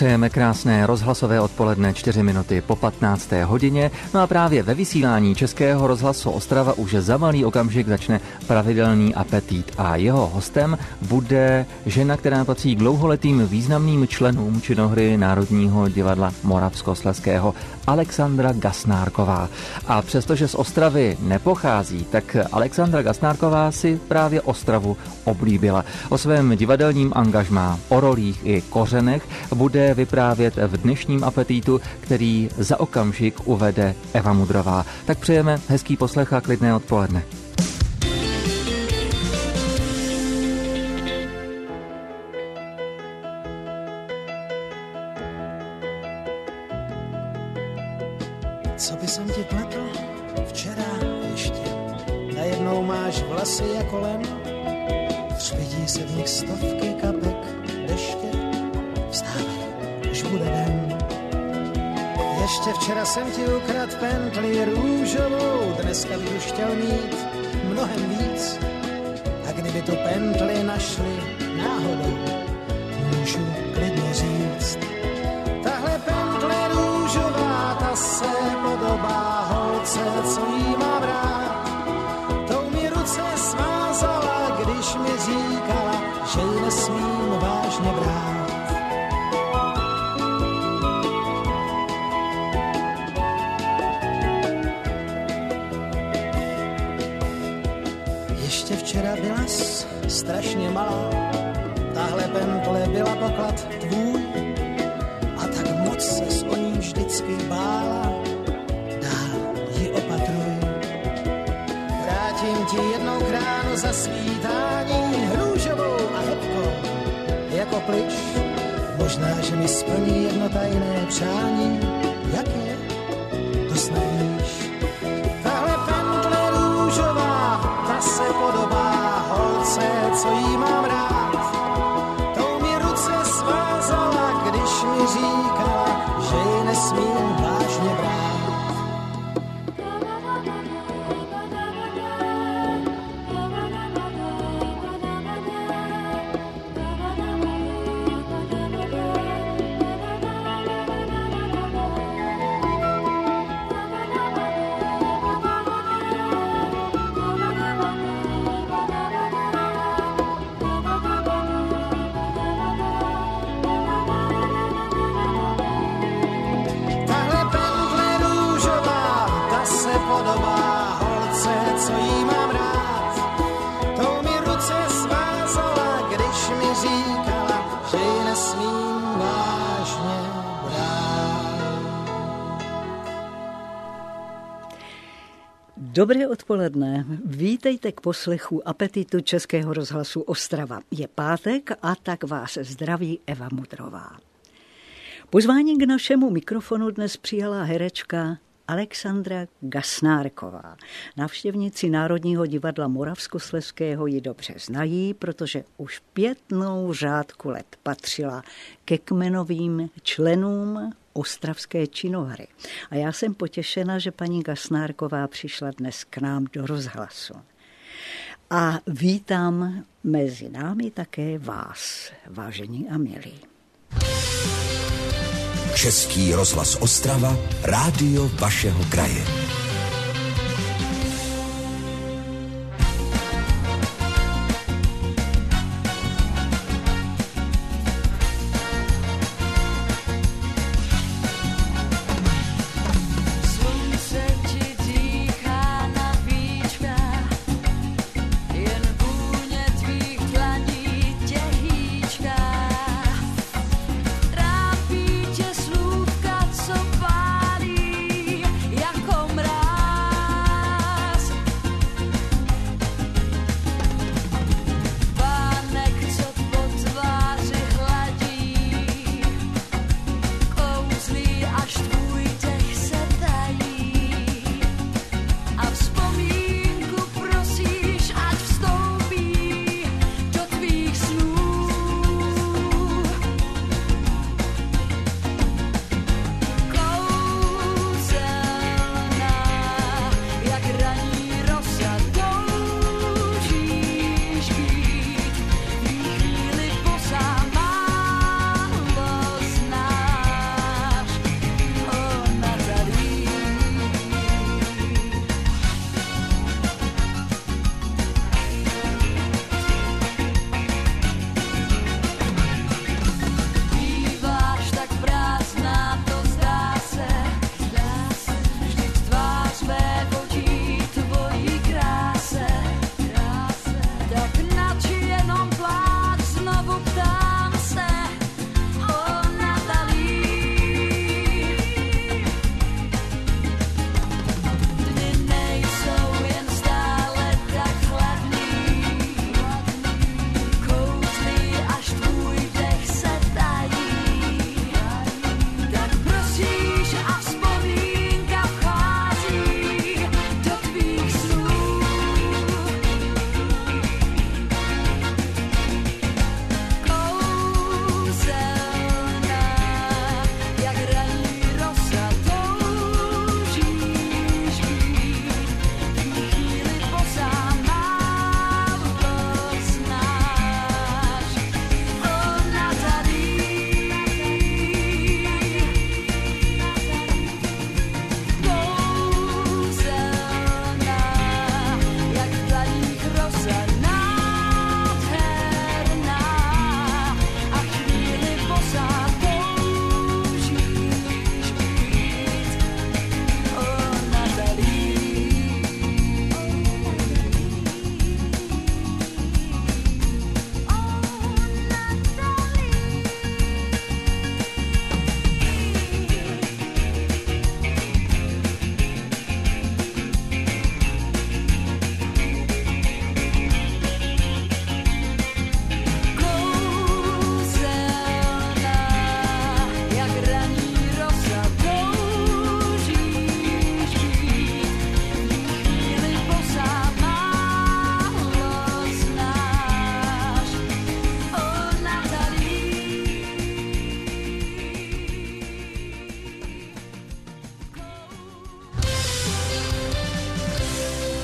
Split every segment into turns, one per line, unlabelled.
Přejeme krásné rozhlasové odpoledne 4 minuty po 15. hodině. No a právě ve vysílání Českého rozhlasu Ostrava už za malý okamžik začne pravidelný apetit a jeho hostem bude žena, která patří k dlouholetým významným členům činohry Národního divadla Moravskoslezského, Alexandra Gasnárková. A přestože z Ostravy nepochází, tak Alexandra Gasnárková si právě Ostravu oblíbila. O svém divadelním angažmá, o rolích i kořenech bude vyprávět v dnešním apetitu, který za okamžik uvede Eva Mudrová. Tak přejeme hezký poslech a klidné odpoledne.
Co by jsem ti pletl včera ještě? Najednou máš vlasy jako len, třpití se v nich stovky kapek deště. Vstávej, už bude den. Ještě včera jsem ti ukradl pentli růžovou, dneska bych už chtěl mít mnohem víc. A kdyby tu pentli našli náhodou, můžu klidně říct. Tahle pentle růžová, ta se podobá holce, co jí mám rád. Tou mi ruce svázala, když mi říkala, že ji nesmím vážně brát. Ještě včera byla strašně malá, tahle pentle byla poklad tvůj a tak moc ses o ní vždycky bála, dál ji opatruj. Vrátím ti jednou kránu za svítání, růžovou a hebkou jako plyš. Možná, že mi splní jedno tajné přání, jaké to snad víš. Tahle pentle růžová, ta se podobá holce, co jí mám rád. Tou mi ruce svázala, když mi říkala, že ji nesmím vážně brát.
Dobré odpoledne, vítejte k poslechu apetitu Českého rozhlasu Ostrava. Je pátek a tak vás zdraví Eva Mudrová. Pozvání k našemu mikrofonu dnes přijala herečka Alexandra Gasnárková. Návštěvníci Národního divadla Moravskoslezského ji dobře znají, protože už 5 řádku let patřila ke kmenovým členům ostravské činohry. A já jsem potěšena, že paní Gasnárková přišla dnes k nám do rozhlasu. A vítám mezi námi také vás, vážení a milí.
Český rozhlas Ostrava, rádio vašeho kraje.
Trápí tě slůvka, co pálí, jako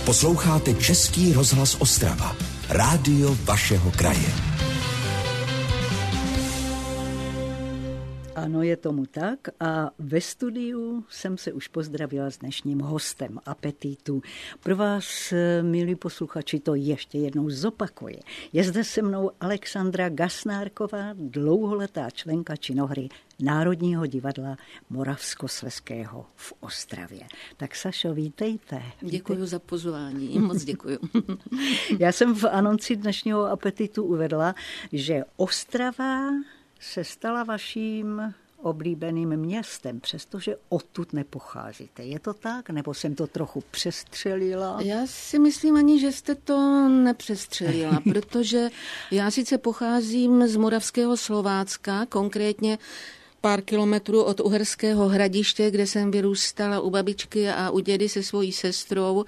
Posloucháte Český rozhlas Ostrava, rádio vašeho kraje.
Ano, je tomu tak a ve studiu jsem se už pozdravila s dnešním hostem Apetitu. Pro vás, milí posluchači, to ještě jednou zopakuji. Je zde se mnou Alexandra Gasnárková, dlouholetá členka činohry Národního divadla Moravskoslezského v Ostravě. Tak Sašo, vítejte.
Děkuji za pozvání, moc děkuji.
Já jsem v anonci dnešního Apetitu uvedla, že Ostrava se stala vaším oblíbeným městem, přestože odtud nepocházíte. Je to tak? Nebo jsem to trochu přestřelila?
Já si myslím ani, že jste to nepřestřelila, protože já sice pocházím z Moravského Slovácka, konkrétně pár kilometrů od Uherského Hradiště, kde jsem vyrůstala u babičky a u dědy se svojí sestrou.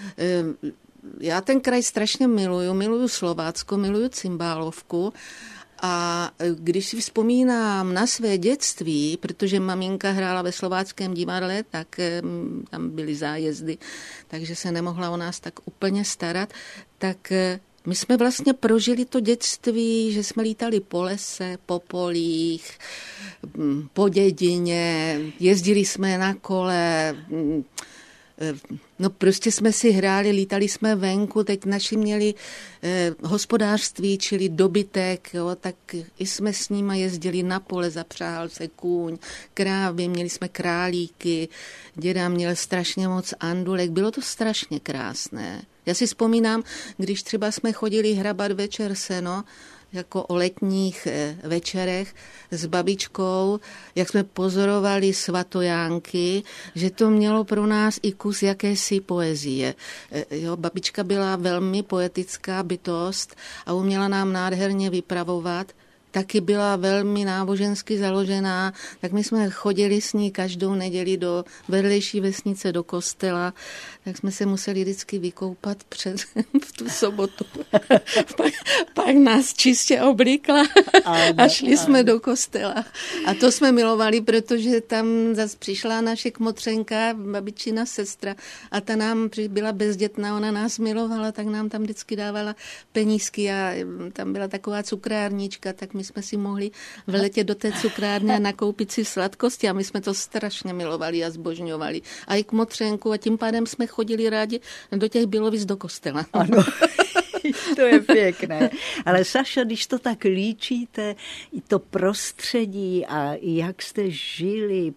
Já ten kraj strašně miluju Slovácko, miluju Cimbálovku. A když si vzpomínám na své dětství, protože maminka hrála ve Slováckém divadle, tak tam byly zájezdy, takže se nemohla o nás tak úplně starat, tak my jsme vlastně prožili to dětství, že jsme lítali po lese, po polích, po dědině, jezdili jsme na kole, no prostě jsme si hráli, lítali jsme venku, teď naši měli hospodářství, čili dobytek, jo, tak i jsme s nima jezdili na pole, zapřáhal se kůň, krávy, měli jsme králíky, děda měl strašně moc andulek, bylo to strašně krásné. Já si vzpomínám, když třeba jsme chodili hrabat večer seno, jako o letních večerech s babičkou, jak jsme pozorovali svatojánky, že to mělo pro nás i kus jakési poezie. Jo, babička byla velmi poetická bytost a uměla nám nádherně vypravovat. Taky byla velmi nábožensky založená, tak my jsme chodili s ní každou neděli do vedlejší vesnice, do kostela, tak jsme se museli vždycky vykoupat v tu sobotu. pak nás čistě oblíkla a šli jsme do kostela. A to jsme milovali, protože tam zase přišla naše kmotřenka, babičina sestra, a ta nám byla bezdětná, ona nás milovala, tak nám tam vždycky dávala penízky a tam byla taková cukrárnička, tak my jsme si mohli vletět do té cukrárny a nakoupit si sladkosti a my jsme to strašně milovali a zbožňovali. A i kmotřenku a tím pádem jsme chodili rádi do těch Bílovic do kostela.
Ano, to je pěkné. Ale Saša, když to tak líčíte, to prostředí a jak jste žili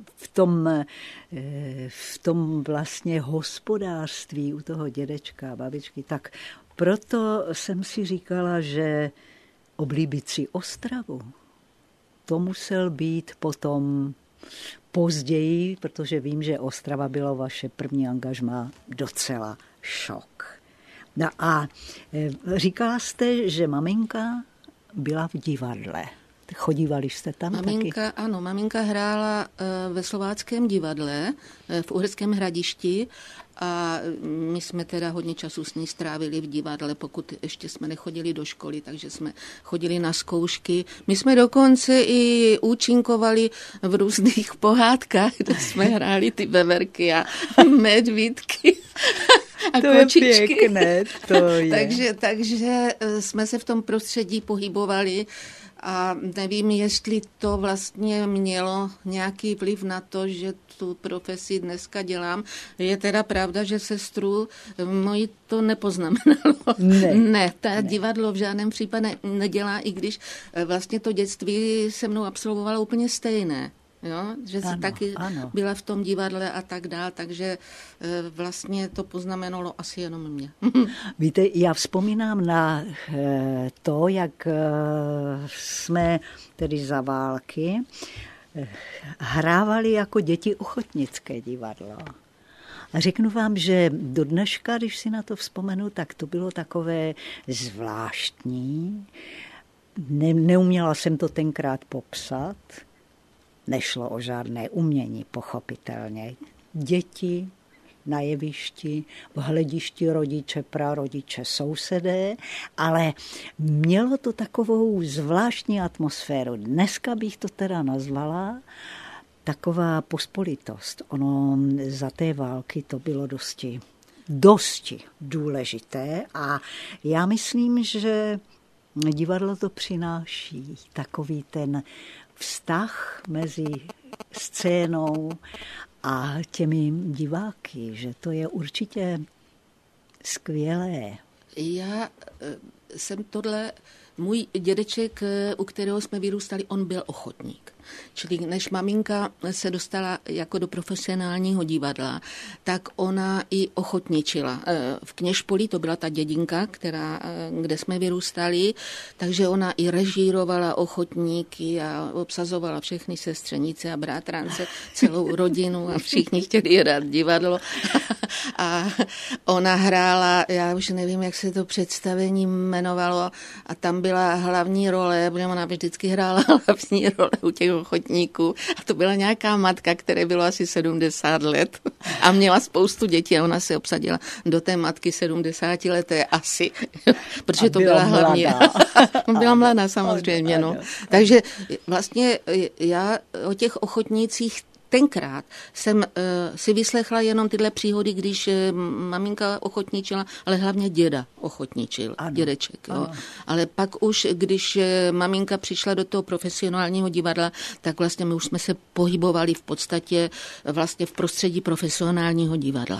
v tom vlastně hospodářství u toho dědečka a babičky, tak proto jsem si říkala, že oblíbit si Ostravu, to musel být potom později, protože vím, že Ostrava bylo vaše první angažmá docela šok. No a říkala jste, že maminka byla v divadle. Chodívali jste tam taky?
Ano, maminka hrála ve Slováckém divadle v Uherském Hradišti a my jsme teda hodně času s ní strávili v divadle, pokud ještě jsme nechodili do školy, takže jsme chodili na zkoušky. My jsme dokonce i účinkovali v různých pohádkách, kde jsme hráli ty veverky a medvídky. A
to
kočičky.
Je pěkné, to je.
Takže jsme se v tom prostředí pohybovali a nevím, jestli to vlastně mělo nějaký vliv na to, že tu profesi dneska dělám. Je teda pravda, že sestru moji to nepoznamenalo. Ne, divadlo v žádném případě nedělá, i když vlastně to dětství se mnou absolvovala úplně stejné. Jo? Že se taky byla v tom divadle a tak dál, takže vlastně to poznamenalo asi jenom mě.
Víte, já vzpomínám na to, jak jsme tedy za války hrávali jako děti ochotnické divadlo. A řeknu vám, že do dneška, když si na to vzpomenu, tak to bylo takové zvláštní. Neuměla jsem to tenkrát popsat. Nešlo o žádné umění, pochopitelně. Děti na jevišti, v hledišti rodiče, prarodiče, sousedé, ale mělo to takovou zvláštní atmosféru. Dneska bych to teda nazvala taková pospolitost. Ono za té války to bylo dosti dosti důležité a já myslím, že divadlo to přináší takový ten vztah mezi scénou a těmi diváky, že to je určitě skvělé.
Já jsem můj dědeček, u kterého jsme vyrůstali, on byl ochotník. Čili než maminka se dostala jako do profesionálního divadla, tak ona i ochotničila. V Kněžpolí to byla ta dědinka, kde jsme vyrůstali, takže ona i režírovala ochotníky a obsazovala všechny sestřenice a brátrance, celou rodinu a všichni chtěli hrát divadlo. A ona hrála, já už nevím, jak se to představení jmenovalo, a tam byla hlavní role, protože ona vždycky hrála hlavní role u těch ochotníků. A to byla nějaká matka, které bylo asi 70 let a měla spoustu dětí a ona se obsadila do té matky 70 leté asi, protože to byla hlavně. Byla mladá samozřejmě, no. Takže vlastně já o těch ochotnících tenkrát jsem si vyslechla jenom tyhle příhody, když maminka ochotničila, ale hlavně děda ochotničil, dědeček. Jo. Ale pak už, když maminka přišla do toho profesionálního divadla, tak vlastně my už jsme se pohybovali v podstatě vlastně v prostředí profesionálního divadla.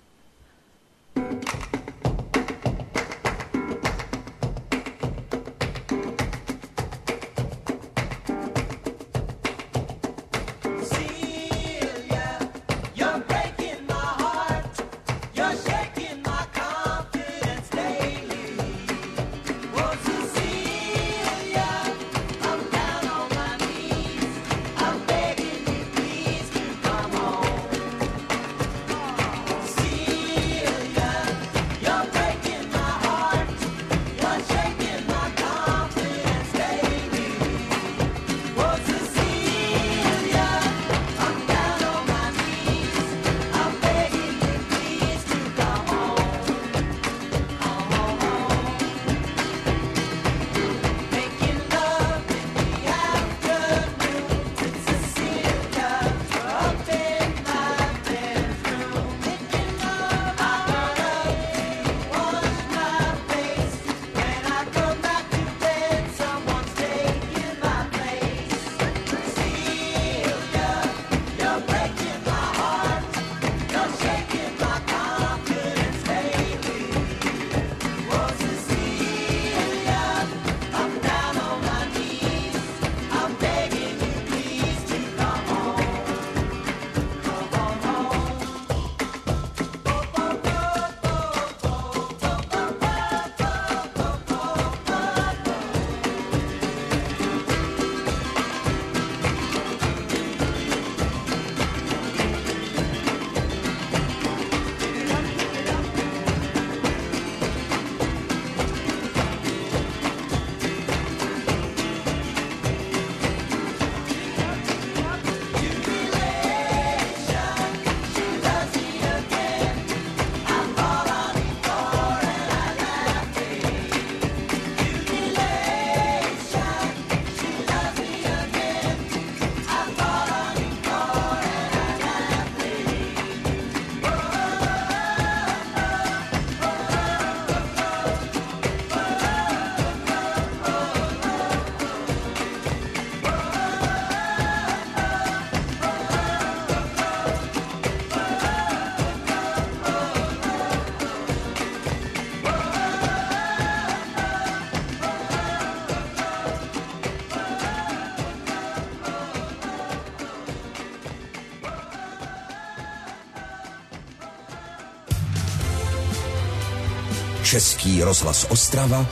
Český rozhlas Ostrava,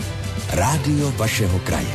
rádio vašeho kraje.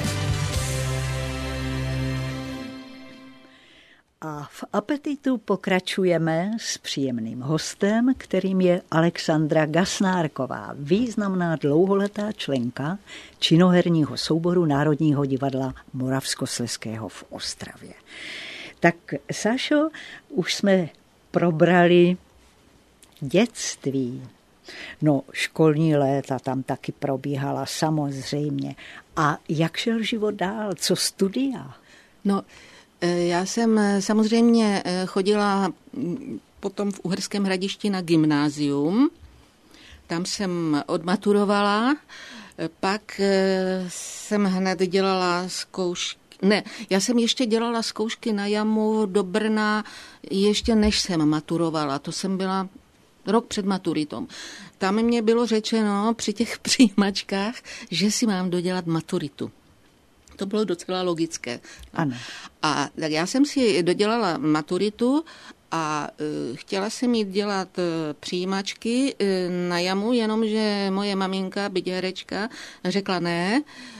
A v apetitu pokračujeme s příjemným hostem, kterým je Alexandra Gasnárková, významná dlouholetá členka činoherního souboru Národního divadla Moravskoslezského v Ostravě. Tak, Sášo, už jsme probrali dětství. No, školní léta tam taky probíhala samozřejmě. A jak šel život dál? Co studia?
No, já jsem samozřejmě chodila potom v Uherském Hradišti na gymnázium tam jsem odmaturovala, pak jsem hned dělala zkoušky. Ne, já jsem ještě dělala zkoušky na jamu do Brna, ještě než jsem maturovala. To jsem byla rok před maturitou. Tam mě bylo řečeno při těch přijímačkách, že si mám dodělat maturitu. To bylo docela logické.
Ano.
A tak já jsem si dodělala maturitu a chtěla jsem jít dělat přijímačky na jamu, jenomže moje maminka, byť herečka, řekla ne,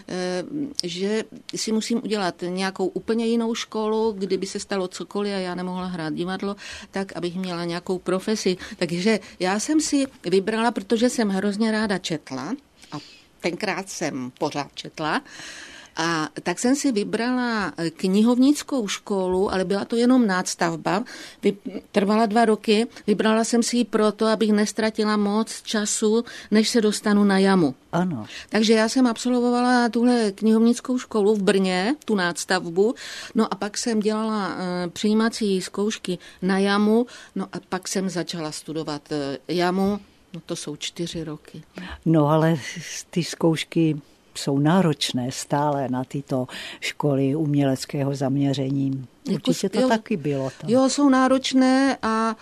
že si musím udělat nějakou úplně jinou školu, kdyby se stalo cokoliv a já nemohla hrát divadlo, tak abych měla nějakou profesi. Takže já jsem si vybrala, protože jsem hrozně ráda četla a tenkrát jsem pořád četla, a tak jsem si vybrala knihovnickou školu, ale byla to jenom nástavba, trvala 2 roky, vybrala jsem si ji proto, abych nestratila moc času, než se dostanu na jamu.
Ano.
Takže já jsem absolvovala tuhle knihovnickou školu v Brně, tu nástavbu, no a pak jsem dělala přijímací zkoušky na jamu, no a pak jsem začala studovat jamu, no to jsou 4 roky.
No ale ty zkoušky jsou náročné stále na tyto školy uměleckého zaměření. Určitě to taky bylo tam.
Jo, jsou náročné a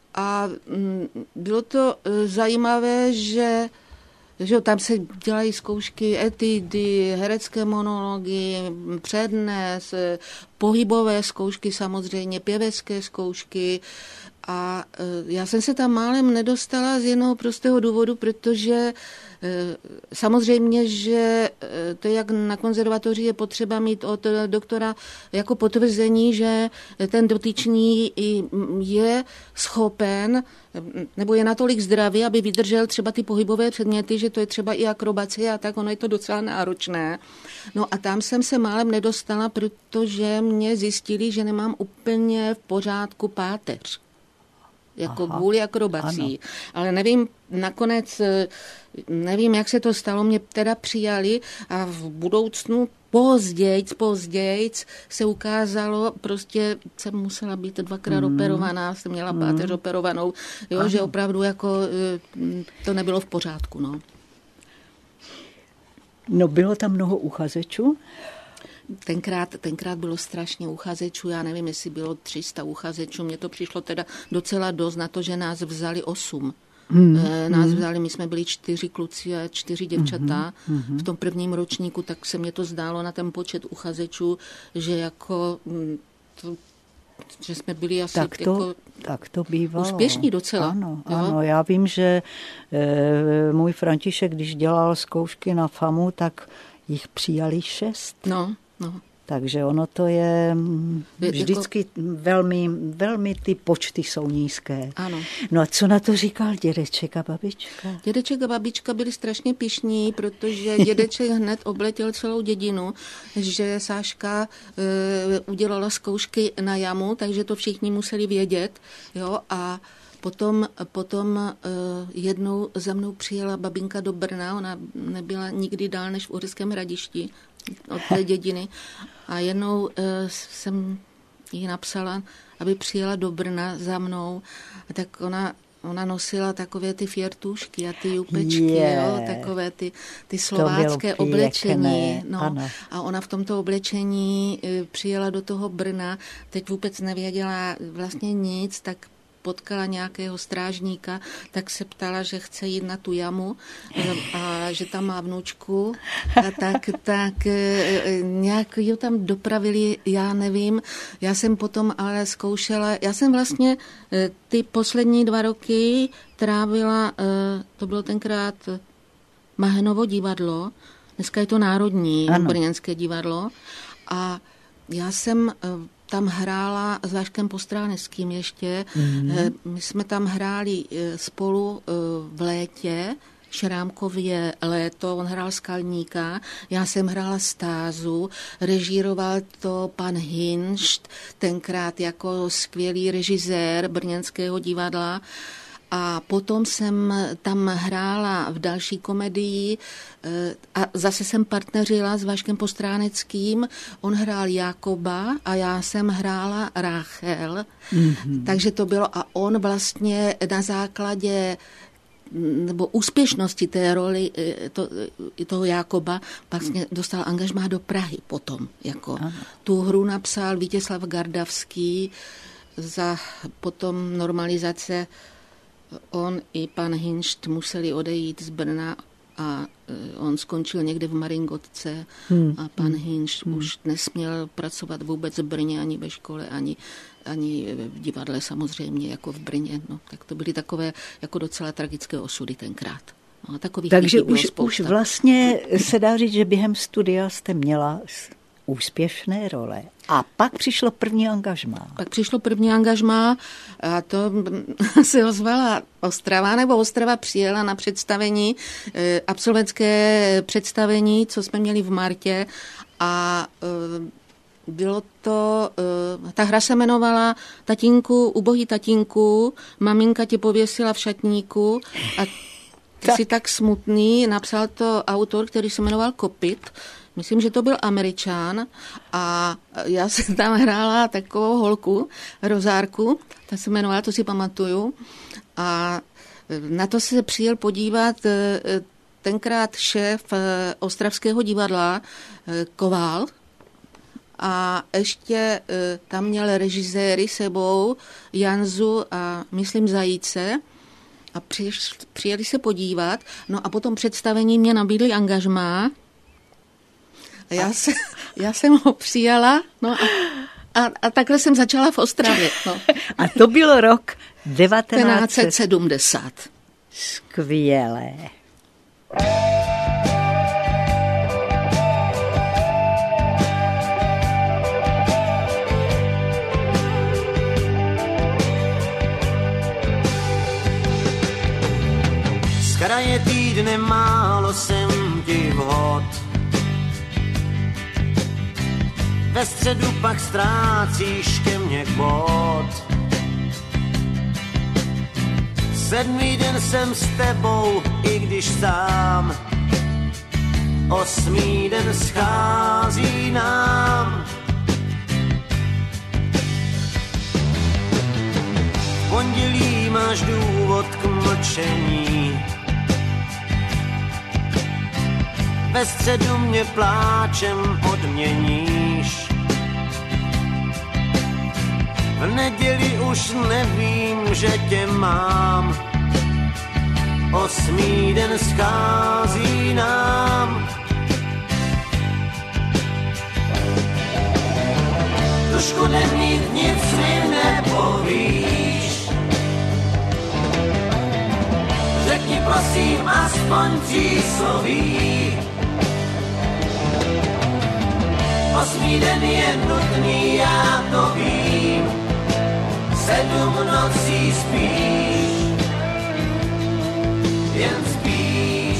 bylo to zajímavé, že tam se dělají zkoušky etidy, herecké monology, přednes, pohybové zkoušky samozřejmě, pěvecké zkoušky. A já jsem se tam málem nedostala z jednoho prostého důvodu, protože samozřejmě, že to jak na konzervatoři je potřeba mít od doktora jako potvrzení, že ten dotyčný je schopen nebo je natolik zdravý, aby vydržel třeba ty pohybové předměty, že to je třeba i akrobacie a tak, ono je to docela náročné. No a tam jsem se málem nedostala, protože mě zjistili, že nemám úplně v pořádku páteř. Jako kvůli akrobací. Ale nevím, nakonec, nevím, jak se to stalo, mě teda přijali a v budoucnu pozdějc se ukázalo, prostě jsem musela být 2krát operovaná, jsem měla páteř operovanou, jo, že opravdu jako to nebylo v pořádku, no.
No bylo tam mnoho uchazečů?
Tenkrát bylo strašně uchazečů, já nevím, jestli bylo 300 uchazečů, mně to přišlo teda docela dost na to, že nás vzali 8. Nás vzali, my jsme byli 4 kluci a 4 děvčata v tom prvním ročníku, tak se mně to zdálo na ten počet uchazečů, že jako že jsme byli asi
tak to bývalo.
Úspěšní docela.
Ano, já vím, že můj František, když dělal zkoušky na FAMu, tak jich přijali 6.
No.
Takže ono to je vždycky velmi, velmi ty počty jsou nízké.
Ano.
No a co na to říkal dědeček a babička?
Dědeček a babička byli strašně pyšní, protože dědeček hned obletěl celou dědinu, že Sáška udělala zkoušky na jamu, takže to všichni museli vědět. Jo, a Potom jednou za mnou přijela babinka do Brna, ona nebyla nikdy dál než v Uherském Hradišti od té dědiny. A jednou jsem jí napsala, aby přijela do Brna za mnou. A tak ona nosila takové ty fiertušky a ty jupečky, jo, takové ty slovácké oblečení. No. A ona v tomto oblečení přijela do toho Brna, teď vůbec nevěděla vlastně nic, tak potkala nějakého strážníka, tak se ptala, že chce jít na tu jamu a že tam má vnučku. A tak nějak ji tam dopravili, já nevím. Já jsem potom ale zkoušela, já jsem vlastně ty poslední 2 roky trávila, to bylo tenkrát Mahenovo divadlo, dneska je to Národní brněnské divadlo a já jsem tam hrála s Váškem Postráneckým ještě. My jsme tam hráli spolu v létě, Šrámkově léto, on hrál Skalníka, já jsem hrála Stázu, režíroval to pan Hinšt, tenkrát jako skvělý režisér brněnského divadla. A potom jsem tam hrála v další komedii a zase jsem partneřila s Vaškem Postráneckým. On hrál Jákoba a já jsem hrála Ráchel. Takže to bylo a on vlastně na základě nebo úspěšnosti té roli toho Jákoba vlastně dostal angažmá do Prahy potom. Jako tu hru napsal Vítězslav Gardavský, za potom normalizace on i pan Hinšt museli odejít z Brna a on skončil někde v Maringotce a pan Hinšt už nesměl pracovat vůbec v Brně ani ve škole, ani v divadle samozřejmě, jako v Brně. No, tak to byly takové jako docela tragické osudy tenkrát. No,
takže už vlastně se dá říct, že během studia jste měla úspěšné role. A pak přišlo první angažmá.
A to se ozvala Ostrava, nebo Ostrava přijela na představení, absolventské představení, co jsme měli v Martě a bylo to, ta hra se jmenovala Ubohý tatínku, maminka tě pověsila v šatníku a ty jsi tak smutný, napsal to autor, který se jmenoval Kopit. Myslím, že to byl Američan a já jsem tam hrála takovou holku, Rozárku, ta se jmenovala, to si pamatuju. A na to se přijel podívat tenkrát šéf Ostravského divadla Koval a ještě tam měl režiséry sebou Janzu a myslím Zajíce a přijeli se podívat. No a po tom představení mě nabídli angažmá. Já jsem ho přijala, no a takhle jsem začala v Ostravě. No.
A to bylo rok
1970.
Skvělé.
Z kraje týdne málo jsem ti vhod. Ve středu pak ztrácíš ke mně bod. 7. den jsem s tebou, i když sám. 8. den schází nám. V pondělí máš důvod k mlčení. Ve středu mě pláčem odměníš. V neděli už nevím, že tě mám. 8. den schází nám. Tušku nemít, nic mi nepovíš. Řekni prosím aspoň přísloví. 8. den je nutný, já to vím. 7 nocí spíš, jen spíš.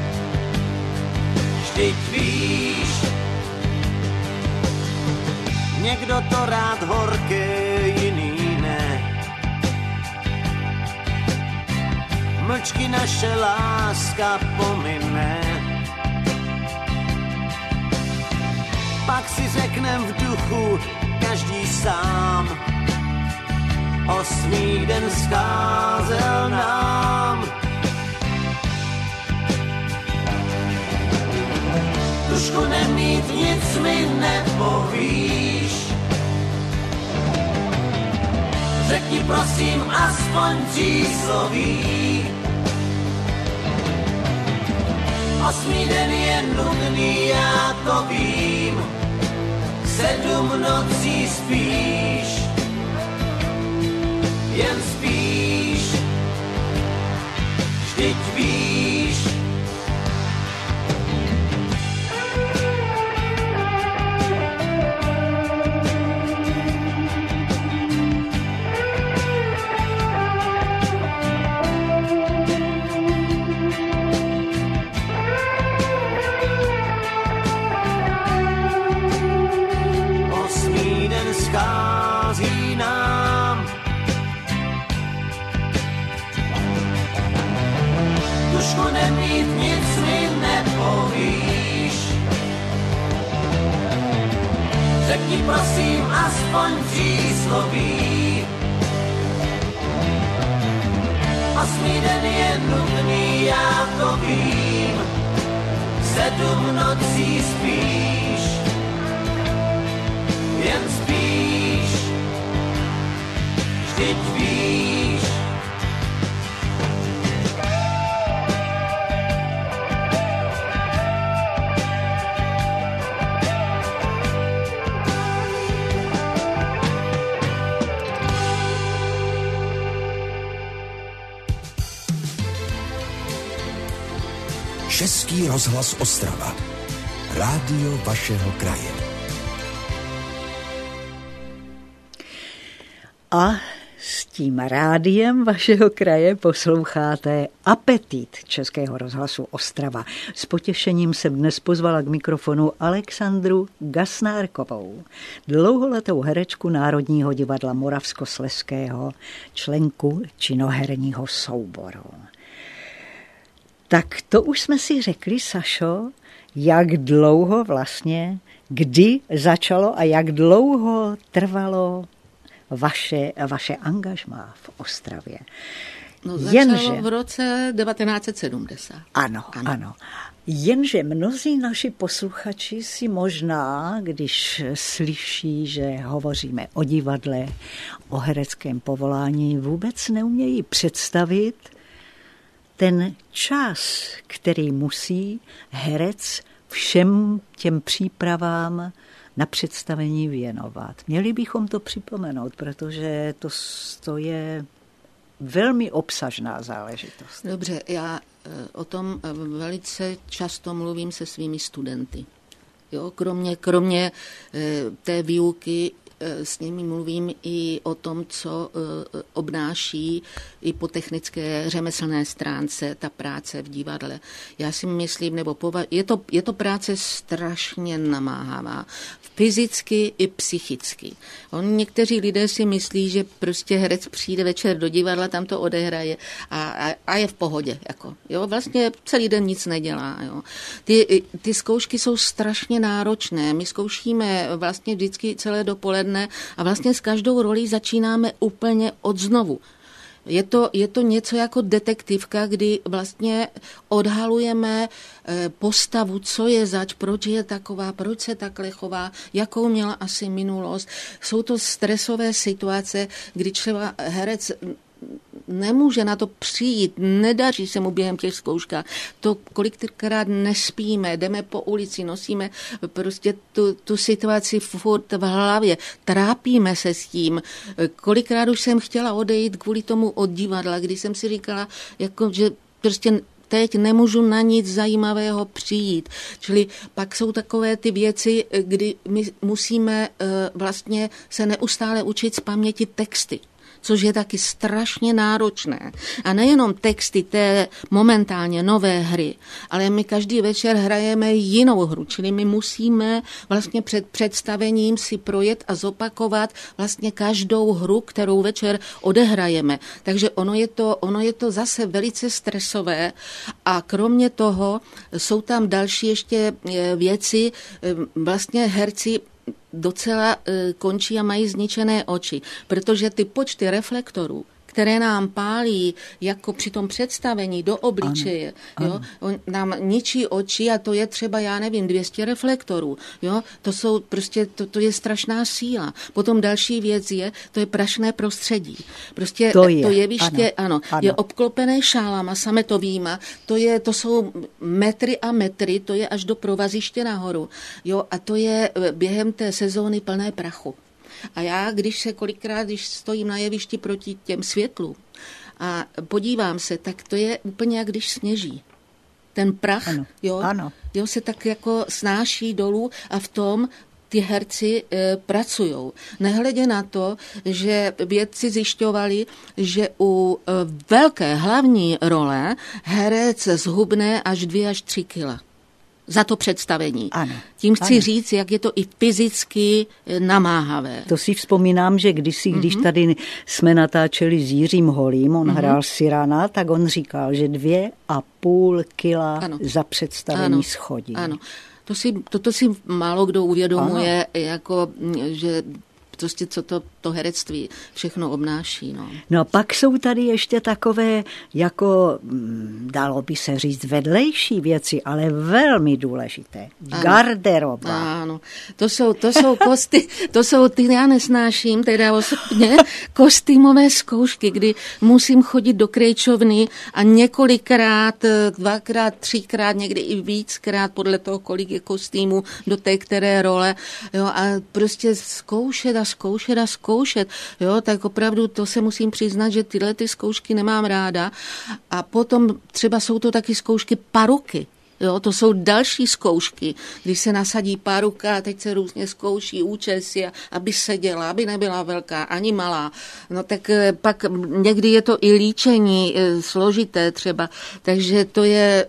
Vždyť víš, někdo to rád horké, jiný ne. Mlčky naše láska pomine. Pak si řeknem v duchu každý sám. 8. den scházel nám. Tušku nemít, nic mi nepovíš. Řekni prosím aspoň přísloví. 8. den je nudný, já to vím. 7 nocí spíš, jen spíš. Vždyť víš. Schází nám. Tušku nemít, nic mi nepovíš. Řekni prosím aspoň přísloví.
Osmý den je nudný, já to vím, 7 nocí spíš, jen spíš, vždyť víš.
Český rozhlas Ostrava. Rádio vašeho kraje.
A s tím rádiem vašeho kraje posloucháte Apetit Českého rozhlasu Ostrava. S potěšením jsem dnes pozvala k mikrofonu Alexandru Gasnárkovou, dlouholetou herečku Národního divadla Moravskoslezského, členku činoherního souboru. Tak to už jsme si řekli, Sašo, jak dlouho vlastně, kdy začalo a jak dlouho trvalo vaše angažmá v Ostravě.
No, začalo v roce 1970.
Ano. Jenže mnozí naši posluchači si možná, když slyší, že hovoříme o divadle, o hereckém povolání, vůbec neumějí představit ten čas, který musí herec všem těm přípravám na představení věnovat. Měli bychom to připomenout, protože to je velmi obsažná záležitost.
Dobře, já o tom velice často mluvím se svými studenty. Jo, kromě té výuky s nimi mluvím i o tom, co obnáší i po technické řemeslné stránce ta práce v divadle. Já si myslím, je to práce strašně namáhavá, fyzicky i psychicky. Někteří lidé si myslí, že prostě herec přijde večer do divadla, tam to odehraje a je v pohodě. Jako, jo, vlastně celý den nic nedělá. Jo. Ty zkoušky jsou strašně náročné. My zkoušíme vlastně vždycky celé dopoledne a vlastně s každou rolí začínáme úplně od znovu. Je to něco jako detektivka, kdy vlastně odhalujeme postavu, co je zač, proč je taková, proč se takhle chová, jakou měla asi minulost. Jsou to stresové situace, kdy třeba herec nemůže na to přijít, nedaří se mu během těch zkouškách. To kolikrát nespíme, jdeme po ulici, nosíme prostě tu situaci furt v hlavě, trápíme se s tím. Kolikrát už jsem chtěla odejít kvůli tomu od divadla, když jsem si říkala, jako, že prostě teď nemůžu na nic zajímavého přijít. Čili pak jsou takové ty věci, kdy my musíme vlastně se neustále učit z paměti texty, což je taky strašně náročné. A nejenom texty té momentálně nové hry, ale my každý večer hrajeme jinou hru, čili my musíme vlastně před představením si projet a zopakovat vlastně každou hru, kterou večer odehrajeme. Takže ono je to zase velice stresové a kromě toho jsou tam další ještě věci, vlastně herci docela končí a mají zničené oči, protože ty počty reflektorů, které nám pálí jako při tom představení do obličeje, jo, nám ničí oči a to je třeba, 200 reflektorů. Jo, to jsou prostě, to je strašná síla. Potom další věc to je prašné prostředí. Prostě to jeviště, ano, je obklopené šálama sametovýma, to jsou metry a metry, to je až do provaziště nahoru. Jo, a to je během té sezóny plné prachu. A já, když stojím na jevišti proti těm světlům a podívám se, tak to je úplně jak když sněží. Ten prach, jo, se tak jako snáší dolů a v tom ty herci pracujou. Nehledě na to, že vědci zjišťovali, že u velké hlavní role herec zhubne až 2 až 3 kila. Za to představení. Tím chci říct, jak je to i fyzicky namáhavé.
To si vzpomínám, že když tady jsme natáčeli s Jiřím Holým, on hrál Cyrana, tak on říkal, že 2,5 kila za představení schodí.
Ano. Toto si málo kdo uvědomuje, jako, že prostě co to herectví všechno obnáší.
No a pak jsou tady ještě takové, jako dalo by se říct, vedlejší věci, ale velmi důležité. Ano. Garderoba.
Ano, to jsou kosty, ty já nesnáším, teda osobně, kostýmové zkoušky, kdy musím chodit do krejčovny a několikrát, 2krát, 3krát, někdy i víckrát, podle toho, kolik je kostýmů do té které role, jo, a prostě zkoušet, jo, tak opravdu to se musím přiznat, že tyhle ty zkoušky nemám ráda. A potom třeba jsou to taky zkoušky paruky. Jo, to jsou další zkoušky, když se nasadí paruka a teď se různě zkouší účesy, aby seděla, aby nebyla velká ani malá. No tak pak někdy je to i líčení složité třeba, takže to je,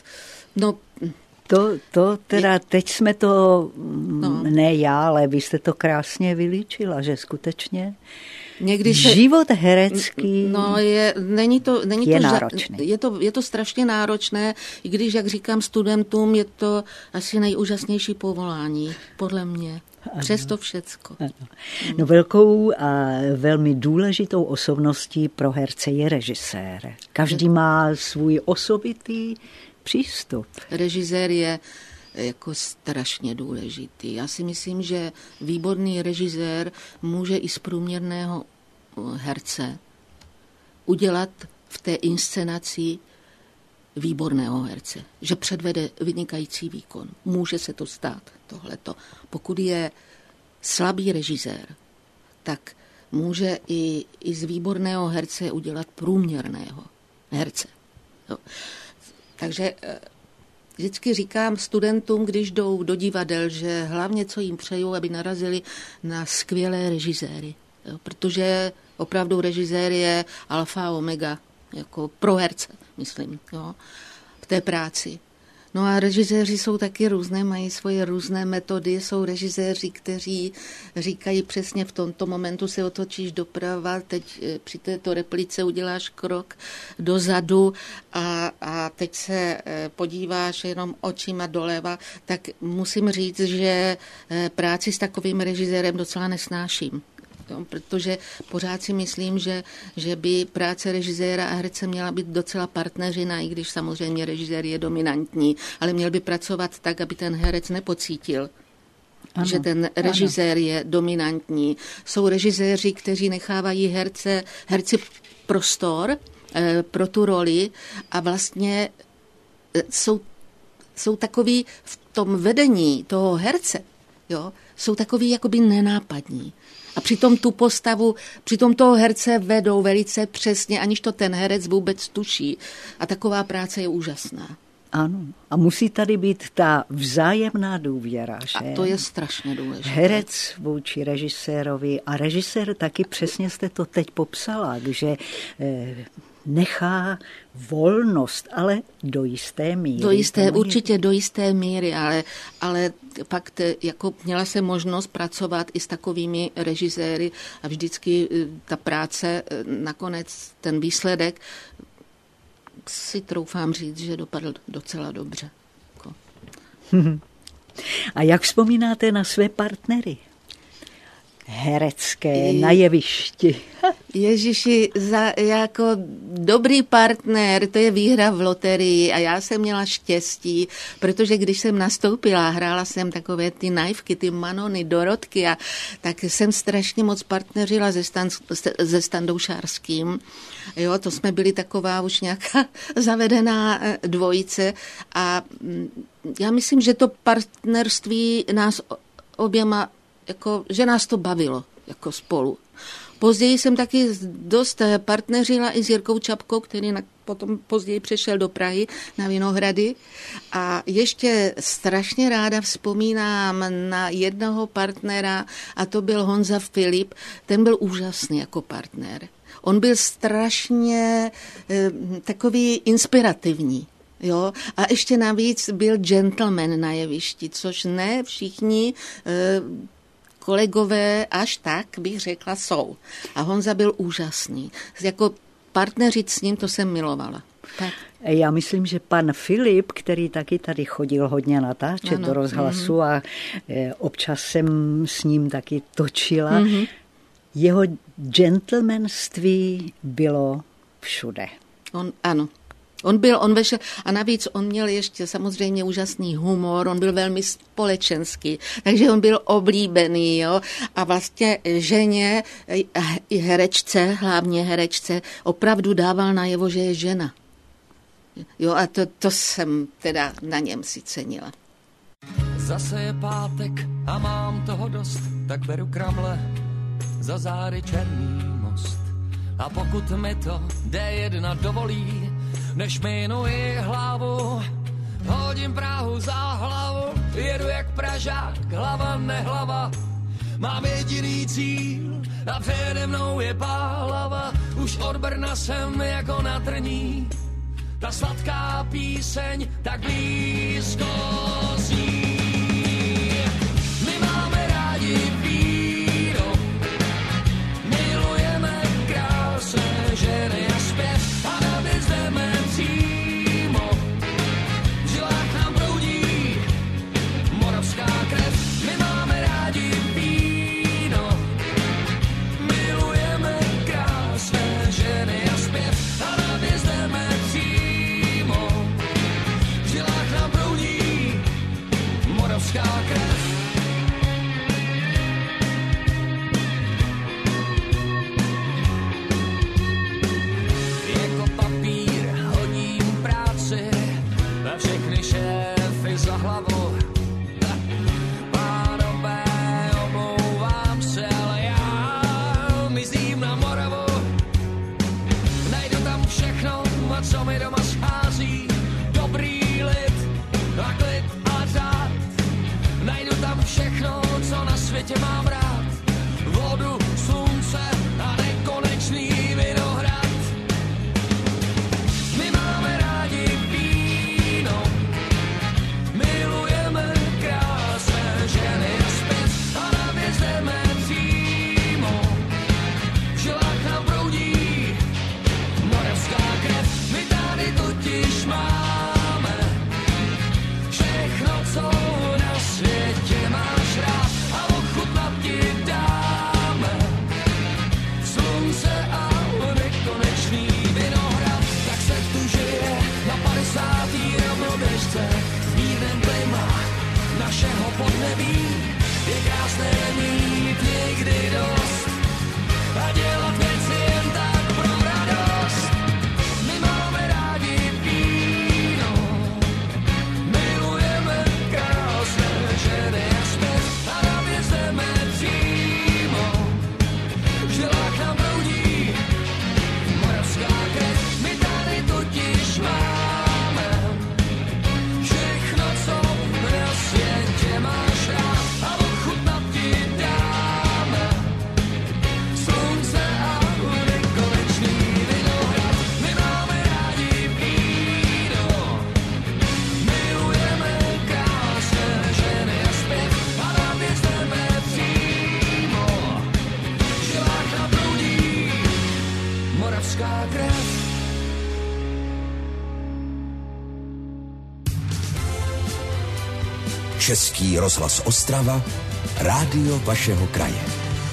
To teda, teď jsme to, ne já, ale vy jste to krásně vylíčila, že skutečně život herecký je náročný.
Je to strašně náročné, i když, jak říkám studentům, je to asi nejúžasnější povolání, podle mě. Přes to všecko.
Ano. No, velkou a velmi důležitou osobností pro herce je režisér. Každý má svůj osobitý přístup.
Režisér je jako strašně důležitý. Já si myslím, že výborný režisér může i z průměrného herce udělat v té inscenaci výborného herce, že předvede vynikající výkon. Může se to stát, tohleto. Pokud je slabý režisér, tak může i z výborného herce udělat průměrného herce. Jo. Takže vždycky říkám studentům, když jdou do divadel, že hlavně co jim přeju, aby narazili na skvělé režiséry. Jo, protože opravdu režisér je alfa a omega, jako pro herce, myslím, jo, v té práci. No a režiséři jsou taky různé, mají svoje různé metody. Jsou režiséři, kteří říkají přesně v tomto momentu se otočíš doprava, teď při této replice uděláš krok dozadu a teď se podíváš jenom očima doleva, tak musím říct, že práci s takovým režisérem docela nesnáším. Protože pořád si myslím, že by práce režiséra a herce měla být docela partneřina, i když samozřejmě režisér je dominantní, ale měl by pracovat tak, aby ten herec nepocítil, že ten režisér je dominantní. Jsou režiséři, kteří nechávají herci prostor pro tu roli a vlastně jsou takový v tom vedení toho herce, jo, jsou takový jakoby nenápadní. A přitom tu postavu, přitom toho herce vedou velice přesně, aniž to ten herec vůbec tuší. A taková práce je úžasná.
Ano. A musí tady být ta vzájemná důvěra, že?
A to je strašně důležité.
Herec vůči režisérovi a režisér taky přesně jste to teď popsala, že nechá volnost, ale do jisté míry.
Určitě do jisté míry, ale pak jako měla se možnost pracovat i s takovými režiséry a vždycky ta práce, nakonec ten výsledek si troufám říct, že dopadl docela dobře.
A jak vzpomínáte na své partnery? Herecké na jevišti.
Ježiši, jako dobrý partner, to je výhra v loterii a já jsem měla štěstí, protože když jsem nastoupila, hrála jsem takové ty najvky, ty Manony, Dorotky a tak jsem strašně moc partneřila se Standou Šárským. Jo, to jsme byli taková už nějaká zavedená dvojice a já myslím, že to partnerství nás oběma jako, že nás to bavilo jako spolu. Později jsem taky dost partneřila i s Jirkou Čapkou, který potom později přešel do Prahy na Vinohrady. A ještě strašně ráda vzpomínám na jednoho partnera a to byl Honza Filip. Ten byl úžasný jako partner. On byl strašně takový inspirativní. Jo? A ještě navíc byl gentleman na jevišti, což ne všichni kolegové až tak, bych řekla, jsou. A Honza byl úžasný. Jako partneřit s ním, to jsem milovala. Tak.
Já myslím, že pan Filip, který taky tady chodil hodně natáčet do rozhlasu a občas jsem s ním taky točila, jeho gentlemanství bylo všude.
Ano. On vešel, a navíc on měl ještě samozřejmě úžasný humor, on byl velmi společenský, takže on byl oblíbený, jo, a vlastně ženě, i herečce, hlavně herečce, opravdu dával najevo, že je žena. Jo, a to jsem teda na něm si cenila.
Zase je pátek a mám toho dost, tak beru kramle, za zády černý most. A pokud mi to D1 dovolí, než minuji hlavu, hodím Prahu za hlavu, jedu jak Pražák, hlava nehlava. Mám jediný cíl a přede mnou je Pálava, už od Brna jsem jako na trní. Ta sladká píseň tak blízko zní. My máme rádi víno, milujeme krásné ženy a zpěv a navězdeme přímo. V žilách nám proudí moravská krev. My máme rádi víno, milujeme krásné ženy a zpěv a navězdeme přímo. Moravská krev. Jako papír hodím práci na všechny šéfy za hlavu. Pánové, omlouvám se, ale já mizím na Moravu. Najdu tam všechno, co mi doma schází. Dobrý lid a klid a řád. Najdu tam všechno, co na světě mám rád. Vodu, slunce a nekonečný vinohrad. My máme rádi víno, milujeme krásné ženy a zpěv a navězdeme přímo. V žilách nám proudí moravská krev. My tady totiž máme všechno, co na světě máš rád, a ochutnat ti dáme slunce a nekonečný vinohrad. Tak se tu žije na 50. rovnoběžce v mírném klima našeho podnebí. Je krásné mít někdy dost a dělat věci jen tak pro radost. My máme rádi víno, milujeme krásné ženy a zpěv a navězdeme přímo. V žilách nám proudí moravská krev. My tady totiž máme všechno, co na světě máš rád, a ochutnat ti dáme slunce a nekonečný vinohrad. My máme rádi víno, milujeme krásné ženy a zpěv a navězdeme přímo. V žilách nám proudí moravská krev.
Český rozhlas Ostrava, rádio vašeho kraje.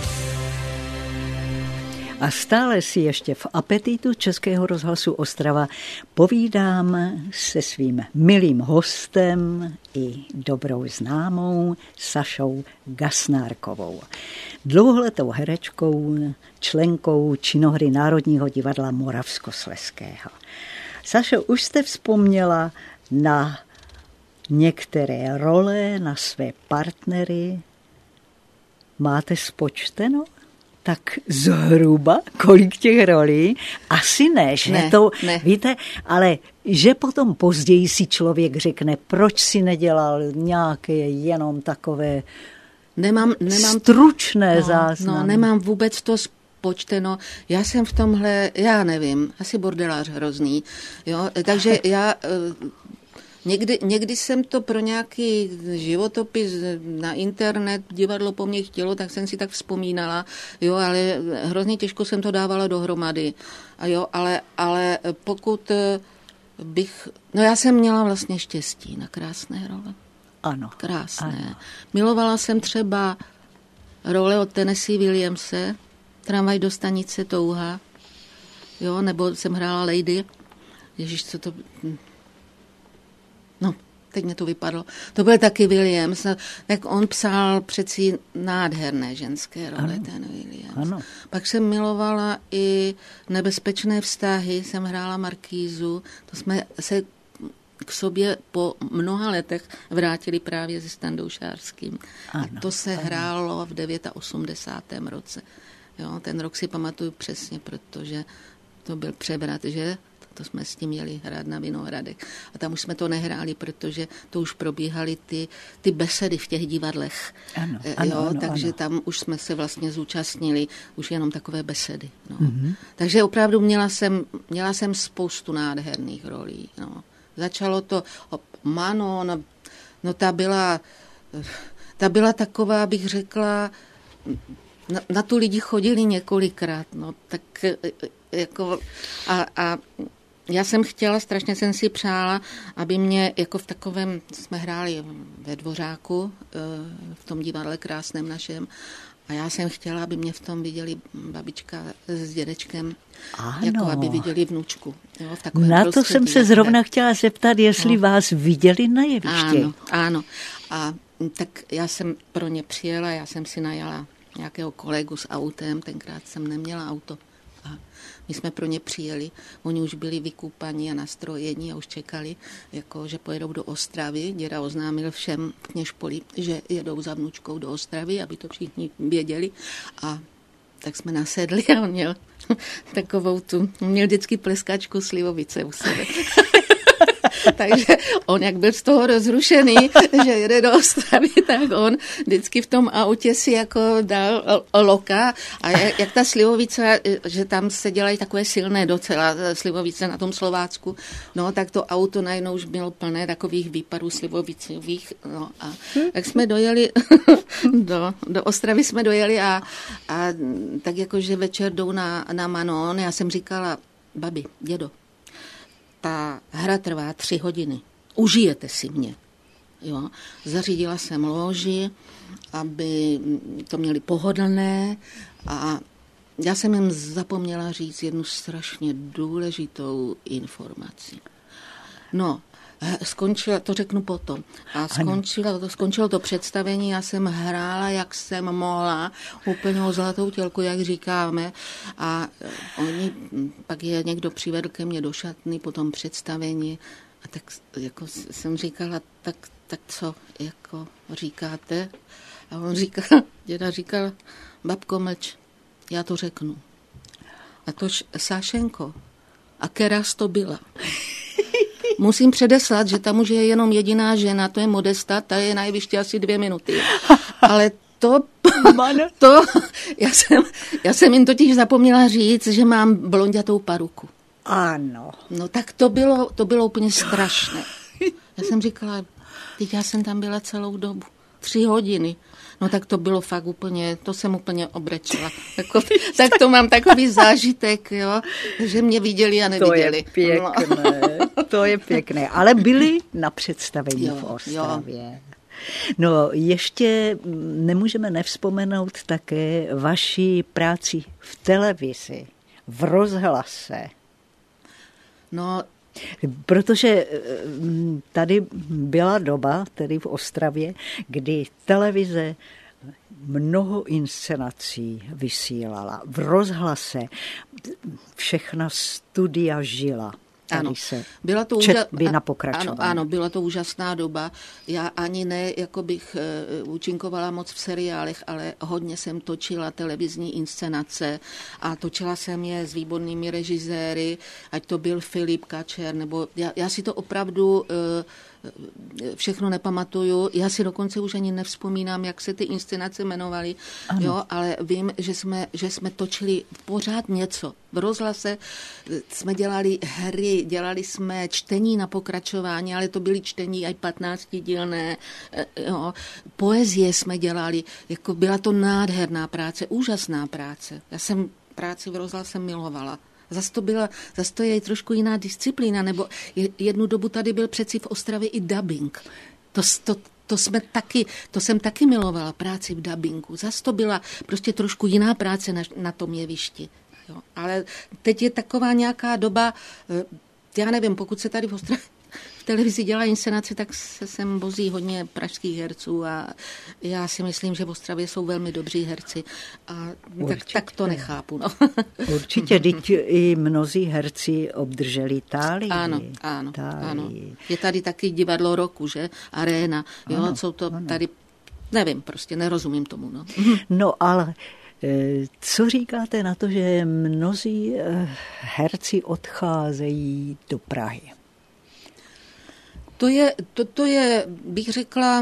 A stále si ještě v apetitu Českého rozhlasu Ostrava povídám se svým milým hostem i dobrou známou Sašou Gasnárkovou. Dlouholetou herečkou, členkou činohry Národního divadla Moravskoslezského. Sašo, už jste vzpomněla na některé role, na své partnery. Máte spočteno? Tak zhruba kolik těch rolí? Asi ne, že
ne,
to,
ne.
Víte, ale že potom později si člověk řekne, proč si nedělal nějaké jenom takové nemám stručné záznamy.
No, nemám vůbec to spočteno. Já jsem v tomhle, já nevím, asi bordelář hrozný. Jo? Takže já Někdy jsem to pro nějaký životopis na internet, divadlo po mně chtělo, tak jsem si tak vzpomínala, jo, ale hrozně těžko jsem to dávala dohromady. A jo, ale pokud bych... No já jsem měla vlastně štěstí na krásné role.
Ano.
Krásné.
Ano.
Milovala jsem třeba role od Tennessee Williamse, Tramvaj do stanice Touha, jo, nebo jsem hrála Lady. Ježíš, co to... No, teď mě to vypadlo. To byl taky Williams. Tak on psal přeci nádherné ženské role, ano. Ten Williams.
Ano.
Pak jsem milovala i Nebezpečné vztahy, jsem hrála Markýzu. To jsme se k sobě po mnoha letech vrátili právě se Standou Šárským.
Ano,
a to se hrálo v 89. roce. Jo, ten rok si pamatuju přesně, protože to byl převrat, že? To jsme s tím měli hrát na Vinohradech. A tam už jsme to nehráli, protože to už probíhaly ty besedy v těch divadlech.
Ano,
takže tam už jsme se vlastně zúčastnili, už jenom takové besedy. No. Mm-hmm. Takže opravdu měla jsem spoustu nádherných rolí. No. Začalo to, Manon, no ta byla taková, bych řekla, na tu lidi chodili několikrát, no, tak jako a já jsem chtěla, strašně jsem si přála, aby mě jako v takovém, jsme hráli ve Dvořáku, v tom divadle krásném našem, a já jsem chtěla, aby mě v tom viděli babička s dědečkem, jako aby viděli vnučku. Jo, v takovém
na to jsem se zrovna chtěla zeptat, jestli vás viděli na jevišti.
Ano. A tak já jsem pro ně přijela, já jsem si najala nějakého kolegu s autem, tenkrát jsem neměla auto. A my jsme pro ně přijeli, oni už byli vykoupaní a nastrojení a už čekali, jako, že pojedou do Ostravy. Děda oznámil všem v Kněžpoli, že jedou za vnučkou do Ostravy, aby to všichni věděli. A tak jsme nasedli a on měl takovou měl vždycky pleskačku slivovice u sebe. Takže on, jak byl z toho rozrušený, že jede do Ostravy, tak on vždycky v tom autě si jako dal loka a jak ta slivovice, že tam se dělají takové silné docela slivovice na tom Slovácku, no tak to auto najednou už bylo plné takových výparů slivovicových, no a tak jsme dojeli, do Ostravy jsme dojeli a tak jakože večer jdou na Manon, já jsem říkala, babi, dědo, ta hra trvá 3 hodiny. Užijete si mě. Jo. Zařídila jsem lóži, aby to měli pohodlné a já jsem jim zapomněla říct jednu strašně důležitou informaci. No, to řeknu potom. A skončilo to představení, já jsem hrála, jak jsem mohla, úplně zlatou tělku, jak říkáme. A oni, pak je někdo přivedl ke mně do šatny po tom představení a tak jako jsem říkala, tak co jako říkáte? A on říkal, děda říkal, babko, mlč, já to řeknu. A to Sášenko, a keraz to byla. Musím předeslat, že tam už je jenom jediná žena, to je Modesta, ta je na jevišti asi 2 minuty. Ale to já jsem jim totiž zapomněla říct, že mám blonďatou paruku.
Ano.
No tak to bylo úplně strašné. Já jsem říkala, teď já jsem tam byla celou dobu, 3 hodiny. No tak to bylo fakt úplně, to jsem úplně obrečela. Tak to mám takový zážitek, jo, že mě viděli a neviděli.
To je pěkné, to je pěkné. Ale byli na představení v Ostravě. No ještě nemůžeme nevzpomenout také vaši práci v televizi, v rozhlase.
No,
protože tady byla doba, tedy v Ostravě, kdy televize mnoho inscenací vysílala. V rozhlase všechna studia žila.
Ano,
byla to
ano, byla to úžasná doba. Já ani ne, jako bych účinkovala moc v seriálech, ale hodně jsem točila televizní inscenace a točila jsem je s výbornými režiséry, ať to byl Filip Kačer, nebo já si to opravdu všechno nepamatuju. Já si dokonce už ani nevzpomínám, jak se ty inscenace jmenovaly, jo, ale vím, že jsme točili pořád něco. V rozhlase jsme dělali hry, dělali jsme čtení na pokračování, ale to byly čtení aj 15dílné. Jo. Poezie jsme dělali. Jako byla to nádherná práce, úžasná práce. Já jsem práci v rozhlase milovala. Zas to je trošku jiná disciplína, nebo jednu dobu tady byl přeci v Ostravě i dabing. To jsem taky milovala, práci v dabingu. Zas to byla prostě trošku jiná práce na tom jevišti. Jo. Ale teď je taková nějaká doba, já nevím, pokud se tady v Ostravě v televizi dělá inscenace, tak se sem vozí hodně pražských herců a já si myslím, že v Ostravě jsou velmi dobří herci. A tak to nechápu. No.
Určitě, teď i mnozí herci obdrželi tálii.
Ano. Je tady taky divadlo roku, že? Aréna. Jo, ano, jsou to tady, nevím, prostě nerozumím tomu. No,
no ale co říkáte na to, že mnozí herci odcházejí do Prahy?
To je, bych řekla,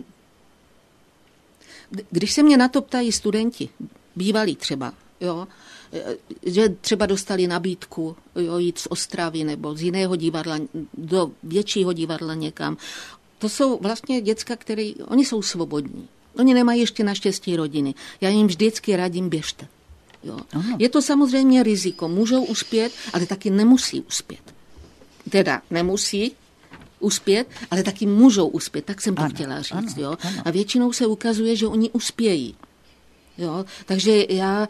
když se mě na to ptají studenti, bývalí třeba, jo, že třeba dostali nabídku, jo, jít z Ostravy nebo z jiného divadla do většího divadla někam. To jsou vlastně děcka, oni jsou svobodní. Oni nemají ještě naštěstí rodiny. Já jim vždycky radím, běžte. Jo. Je to samozřejmě riziko. Můžou uspět, ale taky nemusí uspět. Teda nemusí uspět, ale taky můžou uspět, tak jsem to chtěla říct. Jo? A většinou se ukazuje, že oni uspějí. Jo? Takže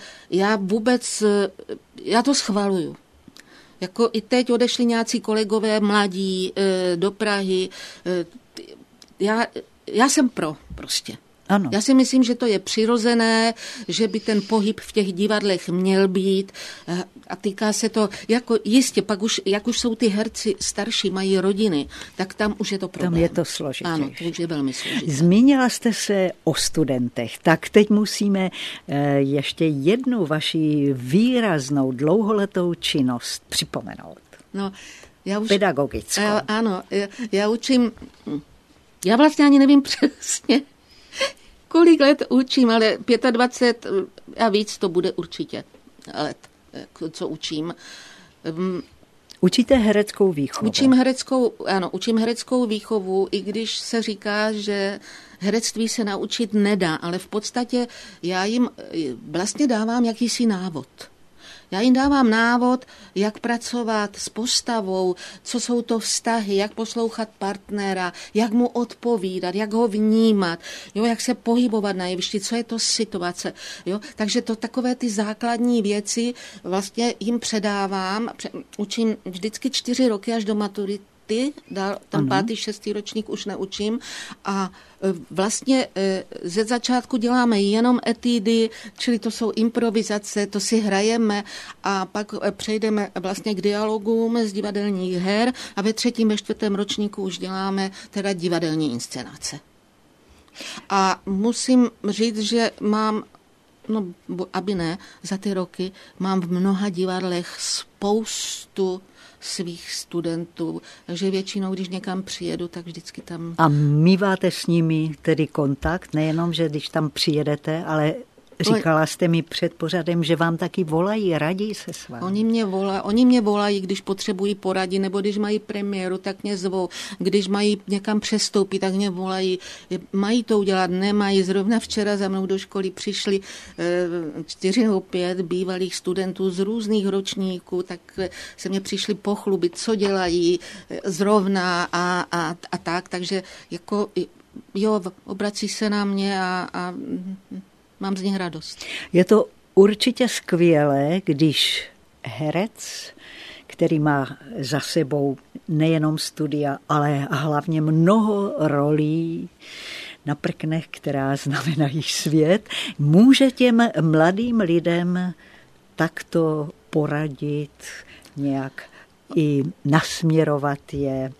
já to schvaluju. Jako i teď odešli nějací kolegové mladí do Prahy. Já jsem pro prostě.
Ano.
Já si myslím, že to je přirozené, že by ten pohyb v těch divadlech měl být a týká se to, jako jistě, pak už, jak už jsou ty herci starší, mají rodiny, tak tam už je to problém.
Tam je to složitější.
Ano, to už je velmi složité.
Zmínila jste se o studentech, tak teď musíme ještě jednu vaši výraznou dlouholetou činnost připomenout.
No, já už,
pedagogickou.
Ano, já učím, já vlastně ani nevím přesně, kolik let učím, ale 25 a víc to bude určitě let, co učím.
Učíte hereckou výchovu?
Učím hereckou výchovu, i když se říká, že herectví se naučit nedá, ale v podstatě já jim vlastně dávám jakýsi návod. Já jim dávám návod, jak pracovat s postavou, co jsou to vztahy, jak poslouchat partnera, jak mu odpovídat, jak ho vnímat, jo, jak se pohybovat na jevišti, co je to situace. Jo. Takže to takové ty základní věci vlastně jim předávám. Učím vždycky 4 roky až do maturity. Ten 5., 6. ročník už neučím a vlastně ze začátku děláme jenom etudy, čili to jsou improvizace, to si hrajeme a pak přejdeme vlastně k dialogům z divadelních her a ve 3., ve 4. ročníku už děláme teda divadelní inscenace. A musím říct, že mám, aby ne, za ty roky mám v mnoha divadlech spoustu svých studentů, takže většinou, když někam přijedu, tak vždycky tam...
A míváte s nimi tedy kontakt, nejenom, že když tam přijedete, ale říkala jste mi před pořadem, že vám taky volají, radí se s vámi.
Oni mě volají, když potřebují poradit, nebo když mají premiéru, tak mě zvou. Když mají někam přestoupit, tak mě volají. Mají to udělat, nemají. Zrovna včera za mnou do školy přišli 4 nebo 5 bývalých studentů z různých ročníků, tak se mě přišli pochlubit, co dělají zrovna a tak. Takže jako, obrací se na mě a mám z nich radost.
Je to určitě skvělé, když herec, který má za sebou nejenom studia, ale hlavně mnoho rolí na prknech, která znamenají svět, může těm mladým lidem takto poradit, nějak i nasměrovat je.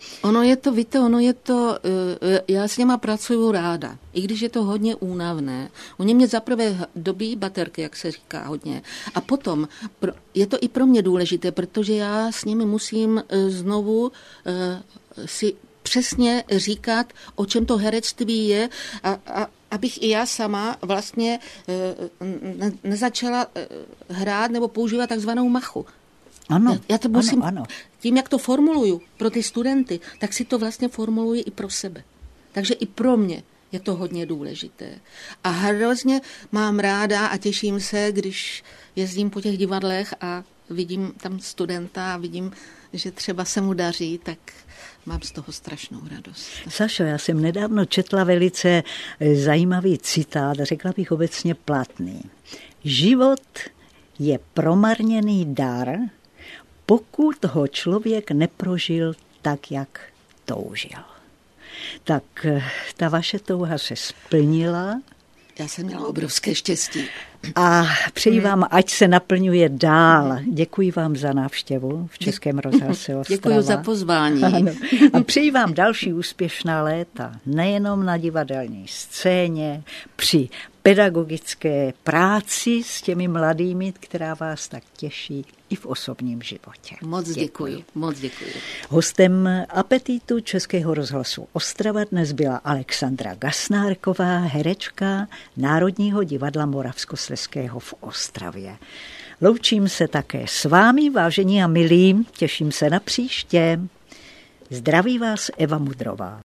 Já s něma pracuju ráda, i když je to hodně únavné. Oni mě zaprvé dobíjí baterky, jak se říká hodně. A potom je to i pro mě důležité, protože já s nimi musím znovu si přesně říkat, o čem to herectví je a abych i já sama vlastně nezačala hrát nebo používat takzvanou machu.
Ano,
já to musím,
ano.
Tím, jak to formuluju pro ty studenty, tak si to vlastně formuluji i pro sebe. Takže i pro mě je to hodně důležité. A hrozně mám ráda a těším se, když jezdím po těch divadlech a vidím tam studenta a vidím, že třeba se mu daří, tak mám z toho strašnou radost.
Sašo, já jsem nedávno četla velice zajímavý citát, řekla bych obecně platný. Život je promarněný dar, pokud ho člověk neprožil tak, jak toužil. Tak ta vaše touha se splnila.
Já jsem měla obrovské štěstí.
A přeji vám, ať se naplňuje dál. Děkuji vám za návštěvu v Českém rozhlase Ostrava.
Děkuji za pozvání.
Ano. A přeji vám další úspěšná léta, nejenom na divadelní scéně, při pedagogické práci s těmi mladými, která vás tak těší i v osobním životě.
Moc děkuji.
Hostem Apetitu Českého rozhlasu Ostrava dnes byla Alexandra Gasnárková, herečka Národního divadla Moravskoslezského v Ostravě. Loučím se také s vámi, vážení a milí, těším se na příště. Zdraví vás Eva Mudrová.